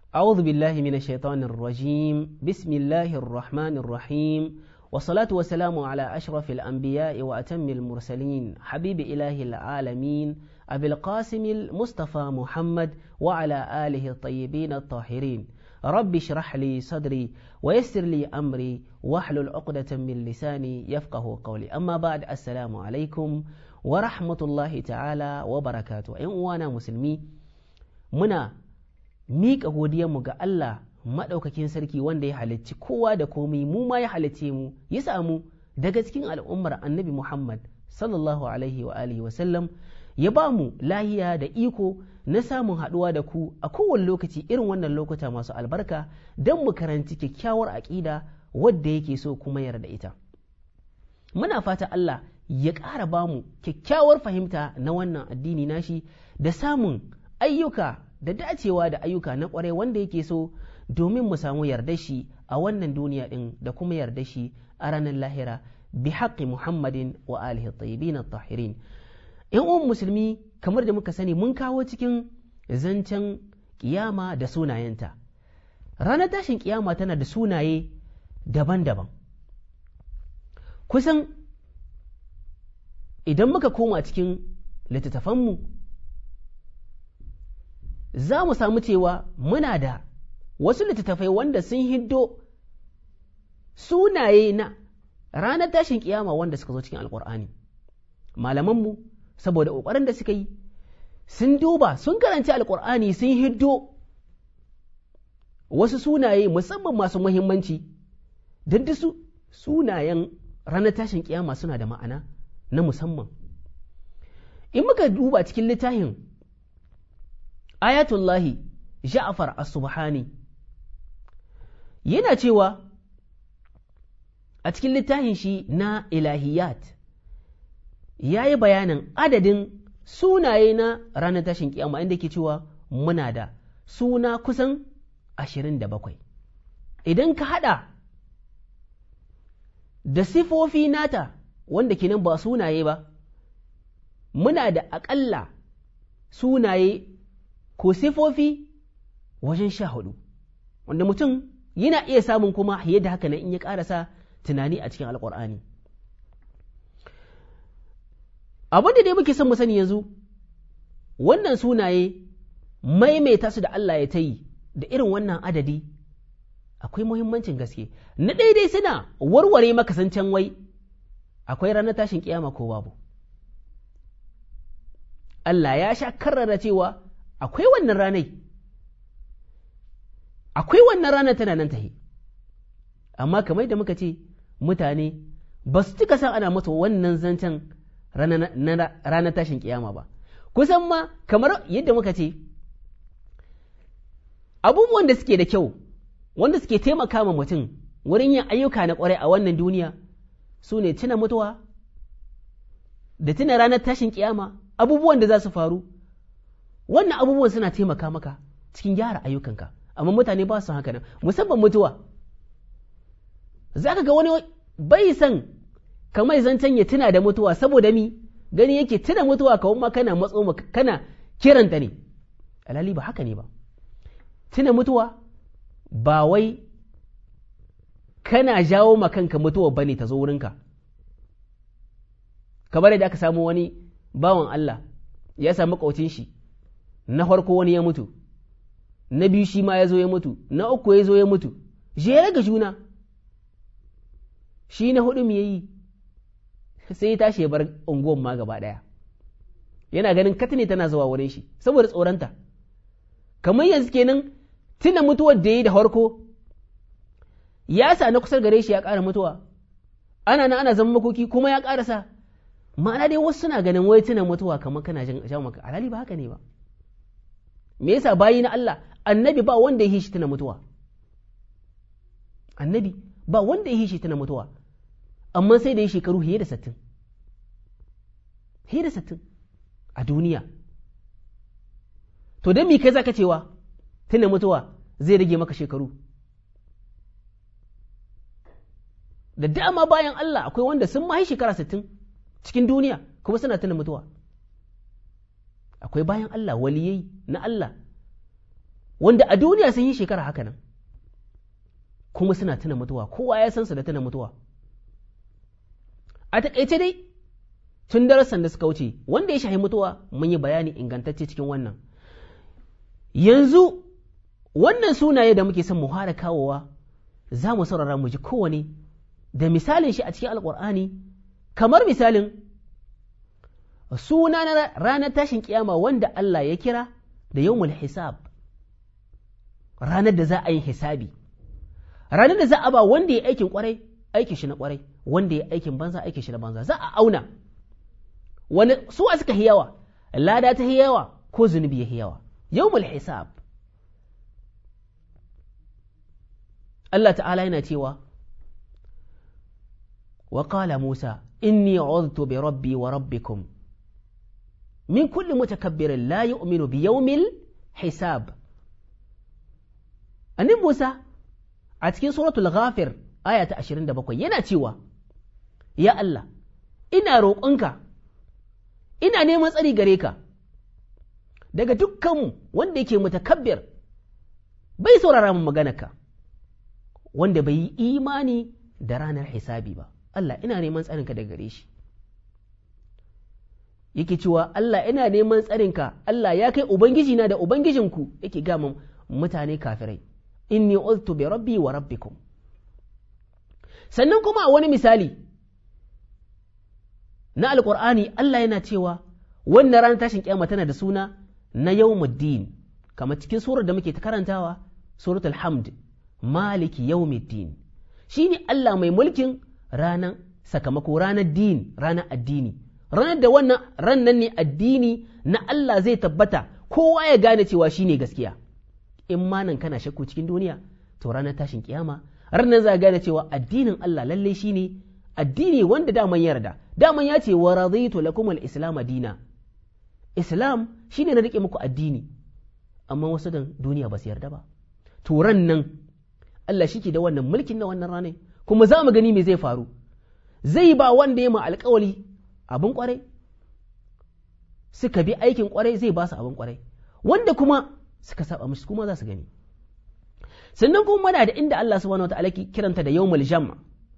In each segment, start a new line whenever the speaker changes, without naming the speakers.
أعوذ بالله من الشيطان الرجيم بسم الله الرحمن الرحيم والصلاة والسلام على أشرف الأنبياء وأتم المرسلين حبيب إله العالمين أبي القاسم المصطفى محمد وعلى آله الطيبين الطاهرين رب اشرح لي صدري ويسر لي أمري واحلل عقدة من لساني يفقه قولي أما بعد السلام عليكم ورحمة الله تعالى وبركاته إن وانا مسلمي منا miƙa godiyarmu ga Allah maɗaukakin sarki wanda ya halicci kowa da komai mu ma ya halicce mu ya samu daga cikin al'ummar annabi Muhammad sallallahu alaihi wa alihi wa sallam ya ba mu lahiya da iko na samun haɗuwa da ku a kowane lokaci irin wannan lokuta masu albarka don mu karanci kyakkyawar aƙida wadda yake so kuma yarda ita. Muna fata Allah ya ƙara ba mu kyakkyawar fahimta na wannan addini nashi da samun ayyuka da dacewa da ayyuka na ƙwarai wanda yake so domin mu samu yarda shi a wannan duniya ɗin da kuma yarda shi a ranar lahira bi haƙƙi Muhammadin wa alihi tayyibin at-tahirin. ‘Yan uwan musulmi kamar da muka sani mun kawo cikin zancen kiyama da sunayenta. Ranar tashin kiyama tana da sunaye daban-daban. Kusan idan muka koma cikin littattafanmu za mu samu cewa muna da wasu littattafai wanda sun hiddo sunaye na ranar tashin kiyama wanda suka zo cikin alkur'ani. Malamanmu saboda ƙoƙarin da suka yi sun duba sun karanci alkur'ani sun hiddo wasu sunaye musamman masu muhimmanci don su sunayen ranar tashin kiyama suna da ma'ana na musamman. In muka duba cikin littafin Ayatullahi Ja'far as-Subhani yana cewa a cikin littafin shi na Ilahiyat ya yi bayanin adadin sunaye na ranar tashin kiyama inda ke cewa muna da suna kusan 27. Idan ka hada da sifofi nata wanda kenan ba sunaye ba, muna da aƙalla sunaye ko sifofi wajen 14 wanda mutum yana iya samun kuma yadda haka nan in ya ƙarasa tunani a cikin alƙur'ani. Abin da dai muke son mu sani yanzu wannan sunaye maimaita su da Allah ya ta yi da irin wannan adadi akwai muhimmancin gaske. Na daidai suna warware maka zancen wai akwai ranar tashin kiyama ko babu. Allah ya sha karrara cewa akwai wannan ranai, akwai wannan ranar tana nan tahi, amma kamar da muka ce mutane ba su cika san ana musu wannan zancen ranar tashin kiyama ba. Kusan ma kamar yadda muka ce abubuwan da suke da kyau wanda suke taimaka ma mutum wurin yin ayyuka na kwarai a wannan duniya su ne tuna mutuwa da tuna ranar tashin kiyama, abubuwan da za su faru. Wannan abubuwan suna taimaka maka cikin gyara ayyukanka, amma mutane ba su haka nan, musamman mutuwa. Za ka ga wani bai san kamar zancen ya tuna da mutuwa saboda mi gani yake tuna mutuwa kawai ma kana matso kana kiranta ne. Alhali ba haka ne ba. Tuna mutuwa ba wai kana jawo ma kanka mutuwa bane ta zo wurinka. Kamar da aka samu wani bawan Allah ya samu ƙaucin shi, na farko wani ya mutu, na biyu shi ma ya zo ya mutu, na uku ya zo ya mutu, jere ga juna. Shi na hudu me yayi sai ya tashi ya bar unguwan ma gaba ɗaya, yana ganin katine tana zuwa wurin shi saboda tsoronta. Kamar yanzu kenan tuna mutuwar da ya yi da farko ya sa na kusa gare shi ya ƙara mutuwa, ana zama makoki kuma ya ƙarasa. Ma'ana dai wasu suna ganin wai tuna mutuwa kamar kana jan maka, alhali ba haka ne ba. Me yasa bayi na Allah, annabi ba wanda ya shi tuna mutuwa, annabi ba wanda ya shi tuna mutuwa, amma sai da ya shekaru fiye da 60 a duniya. To don me kai zaka cewa tuna mutuwa zai rage maka shekaru? Da dama bayan Allah akwai wanda sun mahi shekara 60 cikin duniya kuma suna tuna mutuwa. Akwai bayan Allah waliyai na Allah wanda a duniya sun yi shekara haka nan kuma suna tuna mutuwa, kowa ya san su da tuna mutuwa. A taƙaice dai tun darasan da suka wuce wanda ya shahi mutuwa mun yi bayani ingantacce cikin wannan. Yanzu wannan sunaye da muke son mu fara kawowa za mu saurara mu ji kowane da misalin shi a cikin Alƙur'ani, kamar misalin suna na ranar tashin kiyama wanda Allah ya kira da yawmul hisab, ranar da za a yi hisabi, ranar da za a ba wanda ya aikin kwarai aikin shi na kwarai, wanda ya aikin banza aikin shi na banza, za a auna wani suwa suka hiyawa, lada ta hiyawa ko zunubi ya hiyawa. Yawmul hisab, Allah ta'ala yana cewa wa qala Musa inni udtu bi rabbi wa rabbikum min kulli mutakabbirin la yu'minu bi yawmil hisab. Annabi Musa a cikin suratul Ghafir aya ta 27 yana cewa ya Allah ina roƙonka, ina neman tsari gare ka daga dukkanmu wanda yake mutakabbir bai saurara mun maganarka, wanda bai yi imani da ranar hisabi ba. Allah ina neman tsarinka daga gare shi. Yake cewa Allah ina neman tsarinka, Allah ya kai ubangiji na da ubangijinku, yake gama mutane kafirai, inni uztu bi rabbi wa rabbikum. Sannan kuma a wani misali na alƙur'ani Allah yana cewa wannan ranar tashin kiyama tana da suna na yawmuddin, kamar cikin surar da muke ta karantawa, suratul hamd, maliki yawmiddin. Shine Allah mai mulkin ranar sakamako, ranar din, ranar addini, ranar da wannan rannan ne addini na Allah zai tabbata, kowa ya gane cewa shine gaskiya. In ma nan kana shakku cikin duniya, to ranar tashin kiyama ranar za a gane cewa addinin Allah lallai shine addini wanda daman yarda, daman ya ce wa raditu lakum al-islam dina. Islam shine na rike muku addini, amma wasu dan duniya ba su yarda ba. To ran nan Allah shike da wannan mulkin na wannan ranar, kuma za mu gani me zai faru. Zai ba wanda ya ma alƙawali abin kwarai, suka bi aikin kwarai zai ba su abin kwarai, wanda kuma suka saba musu kuma za su gani. Sannan kuma muna da inda Allah subhanahu wa ta'ala kiranta da yawmul jam'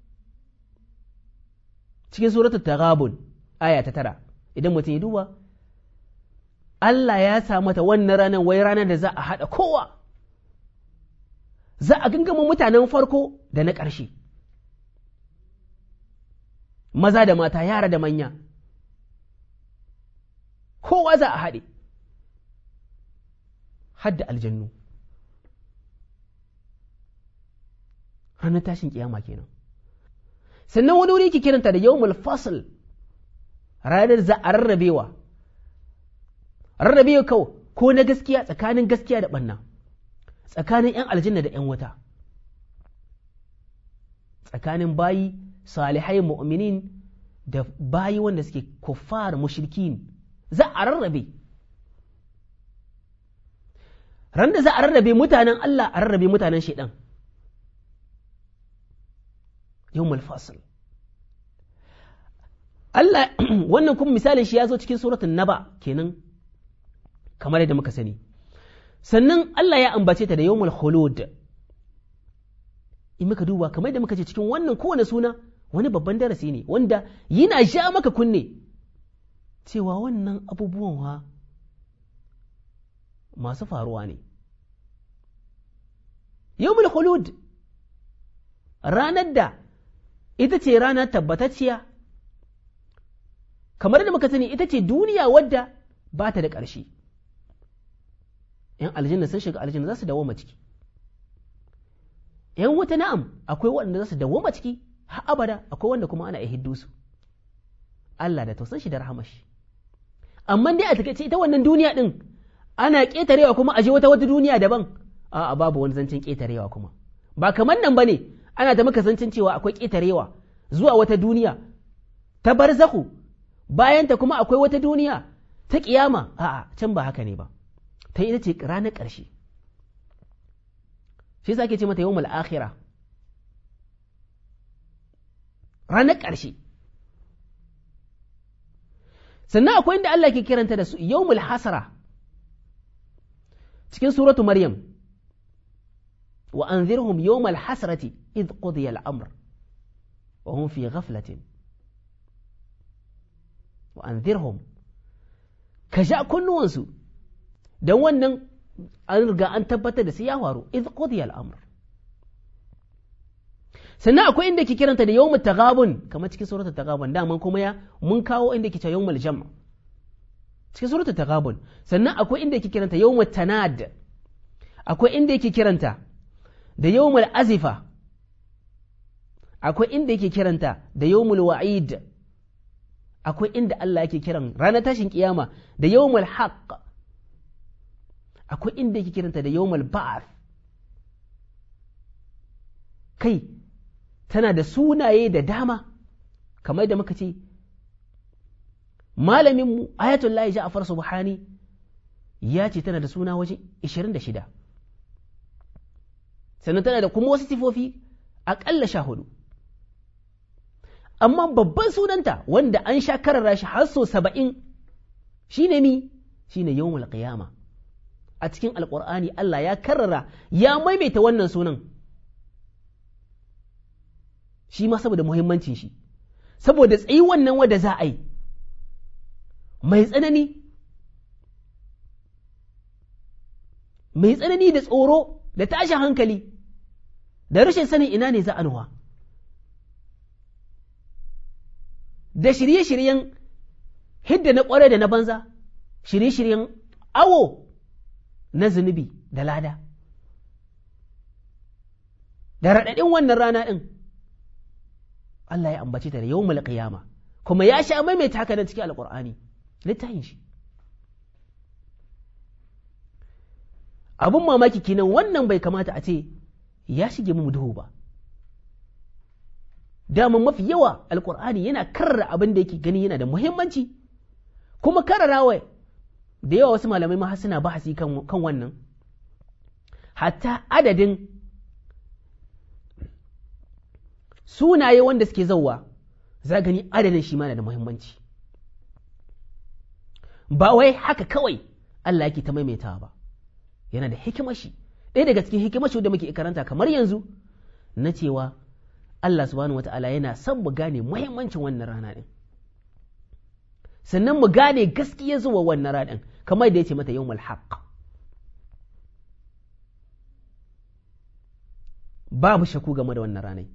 cikin suratul taghabun aya ta 9. Idan mutum ya duba, Allah ya sa mata wannan ranar wai ranar da za a haɗa kowa, za a gangama mutanen farko da na ƙarshe, maza da mata, yara da manya, kowa za a haɗe, hadda aljannu. Ranar tashin kiyama kenan. Sannan wani wuri ke kiranta da yawmul fasl, ranar za a rarrabewa kawai ko na gaskiya, tsakanin gaskiya da ɓanna, tsakanin ‘yan aljanna da ‘yan wuta, tsakanin bayi salihai mu'minin da bayi wanda suke kuffar mushrikin, za a rarrabe. Ran da za a rarrabe mutanen Allah, a rarrabe mutanen shaidan. Yawmul fasl. Allah wannan kuma misalin shi ya zo cikin suratul Naba kenan, kamar yadda muka sani. Sannan Allah ya ambace ta da yawmul khulud. In muka duba kamar yadda muka ce cikin wannan kowane suna wani babban darasi ne wanda yana ja maka kunne cewa wannan abubuwan wa masu faruwa ne. Yawmul khulud, ranar da ita ce rana tabbatacciya, kamar da muka sani ita ce duniya wadda ba ta da ƙarshe. ‘Yan aljanna sun shiga aljanna za su dawoma ciki, ‘yan wuta na'am akwai waɗanda za su dawoma ciki har abada, akwai wanda kuma ana hiddu su. Allah da tausan shi da rahamashi. Amma dai a takaice ita wannan duniya ɗin ana ƙetarewa kuma aje wata duniya daban, a'a babu wani zancen ƙetarewa kuma. Ba kamar nan ba ne ana ta maka zancen cewa akwai ƙetarewa zuwa wata duniya ta barzahu, bayan ta kuma akwai wata duniya ta ƙiyama, a'a can ba haka ne ba, ta ita ce ranar ƙarshe. Shi yasa ake ce mata yawmul akhira, ranar ƙarshe. Sannan akwai inda Allah ke kiranta da su yawmul hasara cikin suratu Maryam wa anzirhum yawmal hasrati id qudiya al-amr wa hum fi ghaflatin wa anzirhum ka ja kunnuwansu don wannan an riga an tabbatar da sai ya faru id qudiya al-amr. sannan akwai inda ke kiranta da yawmut taghabun kamar cikin suratul taghabun da kuma mun kawo inda ke cewa yawmul jam' cikin suratul taghabun. sannan akwai inda ke kiranta yawmut tanad, akwai inda yake kiranta da yawmul azifa, akwai inda yake kiranta da yawmul wa'id, akwai inda Allah yake kiran ranar tashin kiyama da yawmul haqq, akwai inda yake kiranta da yawmul ba'ath. kai tana da sunaye da dama kamar da muka ce malaminmu ayatullahi Ja'far Subhani ya ce tana da suna waje 26, sannan tana da kuma wasu sifofi aƙalla 14, amma babban sunanta wanda an sha karara shi har so 70 shine yawmul qiyama. a cikin alƙur'ani Allah ya karrara ya maimaita wannan sunan shi ma saboda muhimmancin shi, saboda tsayi wannan wanda za a yi mai tsanani da tsoro da tashin hankali da rashin sanin ina ne za a nuwa, da shirye-shiryen hidda na ƙware da na banza, shirye-shiryen awo na zunubi da lada, da raɗaɗin wannan rana ɗin Allah ya ambace ta da yawmul qiyama, kuma ya sha maimaita haka nan cikin alƙur'ani littafin shi. Abun mamaki kenan wannan bai kamata a ce ya shige mu duhu ba. Daman mafi yawa alƙur'ani yana karrara abin da yake gani yana da muhimmanci, kuma karrarawa da yawa wasu malamai ma suna bahasi kan wannan, hatta adadin sunaye wanda suke zauwa za gani adadin shi ma da muhimmanci, ba wai haka kawai Allah yake ta maimaitawa ba, yana da hikimar shi. Ɗaya daga cikin hikimar shi da muke karanta kamar yanzu na cewa Allah subhanahu wata'ala yana son mu gane muhimmancin wannan rana ɗin, sannan mu gane gaskiya zuwa wannan rana ɗin, kamar da ya ce mata yawmul haqq. Babu shakku game da wannan ranai.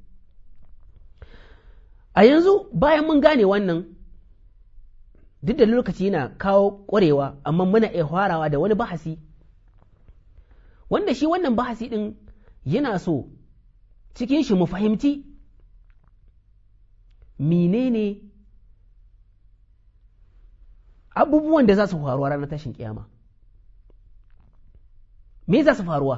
A yanzu bayan mun gane wannan, duk da lokaci yana kawo ƙwarewa, amma muna iya farawa da wani bahasi wanda shi wannan bahasi ɗin yana so cikin shi mu fahimci menene abubuwan da za su faruwa ranar tashin kiyama. Me za su faruwa?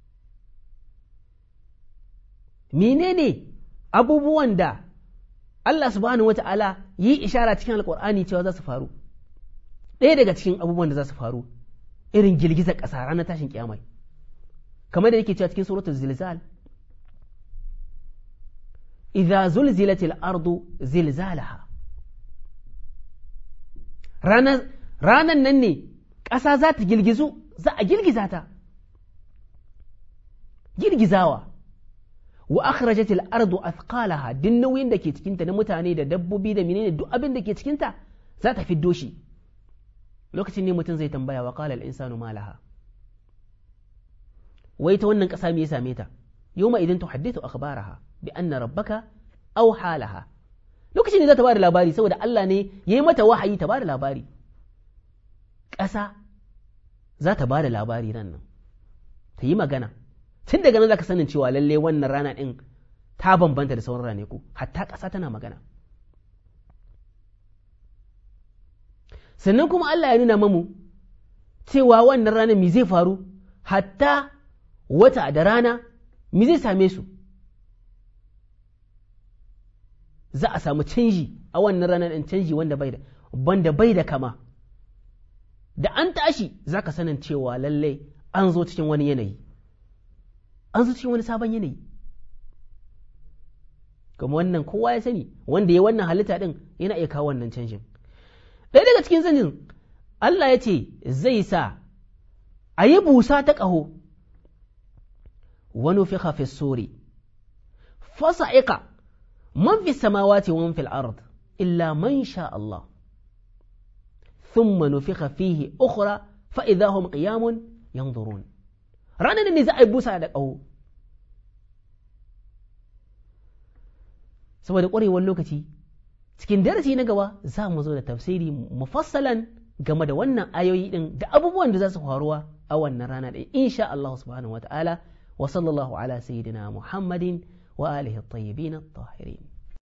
Menene abubuwan da Allah subhanahu wata'ala yi ishara cikin alƙur'ani cewa za su faru? Ɗaya daga cikin abubuwan da za su faru irin girgizar ƙasa ranar tashin kiyama, kamar da yake cewa cikin suratul zilzal, idza zulzilatil ardu zilzalaha. Ranan nan ne ƙasa za ta girgizu, za a girgiza ta girgizawa. Wa akhrajatil ardu athqalaha, din nauyin da ke cikinta na mutane da dabbobi da menene duk abin da ke cikinta za ta fiddo shi. Lokacin ne mutum zai tambaya wa qala al insanu ma laha, wai ta wannan ƙasa me ya same ta? Yawma idan tuhaddithu akhbaraha bi anna rabbaka awha laha. Lokacin ne za ta bada labari, saboda Allah ne yayi mata wahayi ta bada labari. Ƙasa za ta bada labari nan ta yi magana. Tun daga nan za ka sanin cewa lalle wannan rana ɗin ta bambanta da sauran ranaku, hatta ƙasa tana magana. Sannan kuma Allah ya nuna mamu cewa wannan rana mi zai faru, hatta wata da rana mi zai same su. Za a samu canji a wannan rana ɗin, canji wanda bai da kama. Da an tashi za ka sanin cewa lalle an zo cikin wani yanayi, an zo cikin wani sabon yanayi. Kuma wannan kowa ya sani, wanda ya wannan halitta ɗin yana iya kawo wannan canjin. Ɗaya daga cikin canjin Allah ya ce zai sa a yi busa ta ƙaho, wa nufikha fi suri fasa'iqa man fi samawati wa man fil ard illa man sha Allah thumma nufikha fihi ukhra fa idahum qiyamun yanzurun. Ranar ne za a yi busa da ƙaho. Saboda ƙwarewar lokaci, cikin darasi na gaba za mu zo da tafsiri mufassalan game da wannan ayoyi ɗin da abubuwan da za su faruwa a wannan rana ɗin, insha Allah subhanahu wa ta'ala, wa sallallahu ala sayyidina Muhammadin wa alihi at-tayyibin at-tahirin.